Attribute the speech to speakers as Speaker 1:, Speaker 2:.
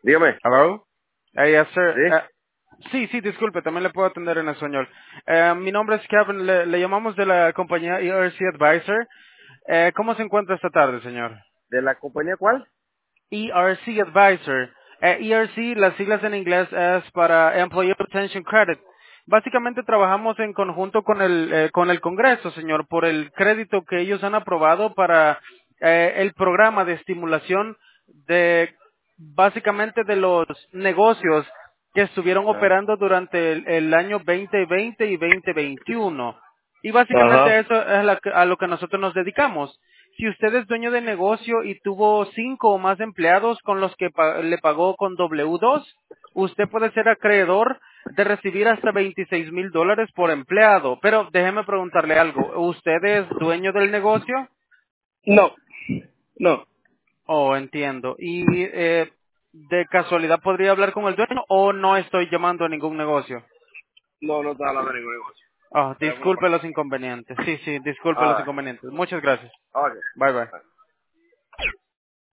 Speaker 1: Dígame.
Speaker 2: Hello. Yes, sir.
Speaker 1: ¿Sí?
Speaker 2: Sí, disculpe, también le puedo atender en español. Mi nombre es Kevin, le llamamos de la compañía ERC Advisor. ¿Cómo se encuentra esta tarde, señor?
Speaker 1: ¿De la compañía cuál?
Speaker 2: ERC Advisor. ERC, las siglas en inglés es para Employee Retention Credit. Básicamente trabajamos en conjunto con el Congreso, señor, por el crédito que ellos han aprobado para el programa de estimulación de básicamente de los negocios que estuvieron
Speaker 1: Ah.
Speaker 2: operando durante el año 2020 y 2021. Y básicamente
Speaker 1: Ajá.
Speaker 2: eso es a lo que nosotros nos dedicamos. Si usted es dueño de negocio y tuvo 5 o más empleados con los que le pagó con W2, usted puede ser acreedor de recibir hasta $26,000 por empleado. Pero déjeme preguntarle algo. ¿Usted es dueño del negocio?
Speaker 1: No, no,
Speaker 2: Oh, entiendo. ¿Y de casualidad podría hablar con el dueño o no estoy llamando a ningún negocio?
Speaker 1: no está hablando de ningún negocio.
Speaker 2: Ah,
Speaker 1: Teléfono
Speaker 2: disculpe
Speaker 1: para...
Speaker 2: los inconvenientes. Sí, disculpe los
Speaker 1: Ah,
Speaker 2: inconvenientes. Muchas gracias.
Speaker 1: ok.
Speaker 2: Bye bye.